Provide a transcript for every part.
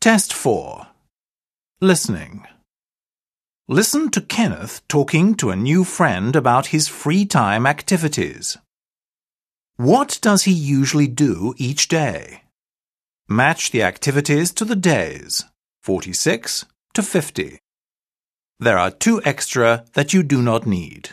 Test 4. Listening. Listen to Kenneth talking to a new friend about his free time activities. What does he usually do each day? Match the activities to the days, 46 to 50. There are 2 extra that you do not need.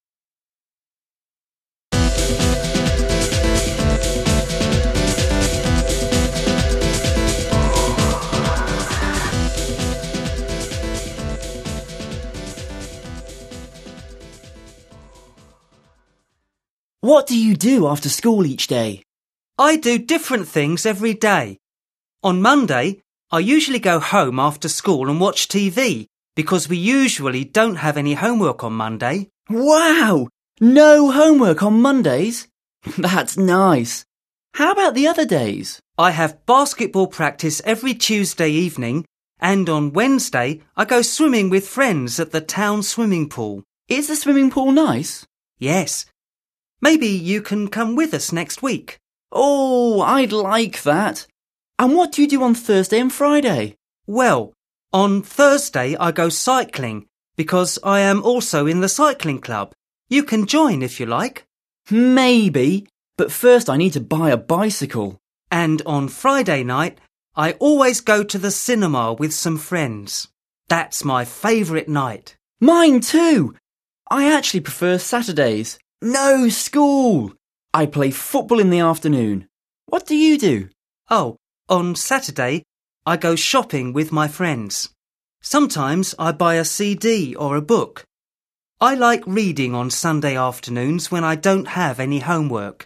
What do you do after school each day? I do different things every day. On Monday, I usually go home after school and watch TV because we usually don't have any homework on Monday. Wow! No homework on Mondays? That's nice. How about the other days? I have basketball practice every Tuesday evening, and on Wednesday I go swimming with friends at the town swimming pool. Is the swimming pool nice? Yes. Maybe you can come with us next week. Oh, I'd like that. And what do you do on Thursday and Friday? Well, on Thursday I go cycling because I am also in the cycling club. You can join if you like. Maybe, but first I need to buy a bicycle. And on Friday night, I always go to the cinema with some friends. That's my favourite night. Mine too. I actually prefer Saturdays. No school. I play football in the afternoon. What do you do? Oh, on Saturday, I go shopping with my friends. Sometimes I buy a CD or a book. I like reading on Sunday afternoons when I don't have any homework.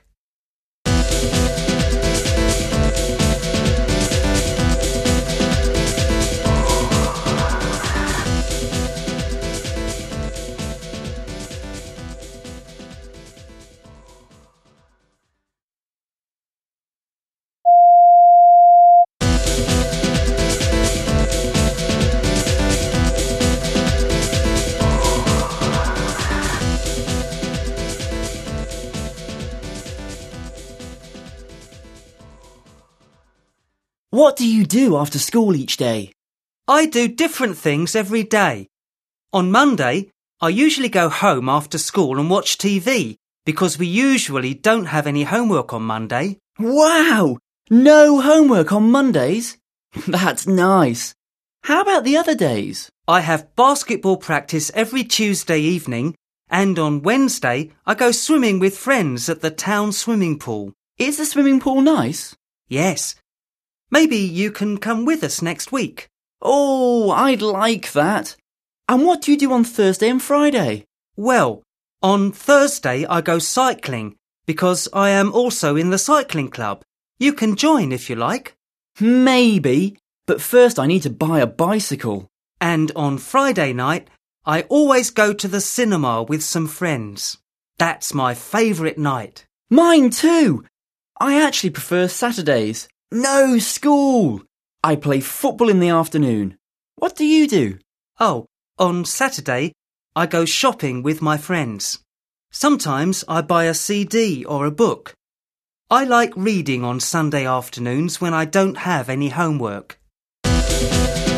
What do you do after school each day? I do different things every day. On Monday, I usually go home after school and watch TV because we usually don't have any homework on Monday. Wow! No homework on Mondays? That's nice. How about the other days? I have basketball practice every Tuesday evening, and on Wednesday I go swimming with friends at the town swimming pool. Is the swimming pool nice? Yes. Maybe you can come with us next week. Oh, I'd like that. And what do you do on Thursday and Friday? Well, on Thursday I go cycling because I am also in the cycling club. You can join if you like. Maybe, but first I need to buy a bicycle. And on Friday night, I always go to the cinema with some friends. That's my favourite night. Mine too. I actually prefer Saturdays. No school. I play football in the afternoon. What do you do? Oh, on Saturday, I go shopping with my friends. Sometimes I buy a CD or a book. I like reading on Sunday afternoons when I don't have any homework.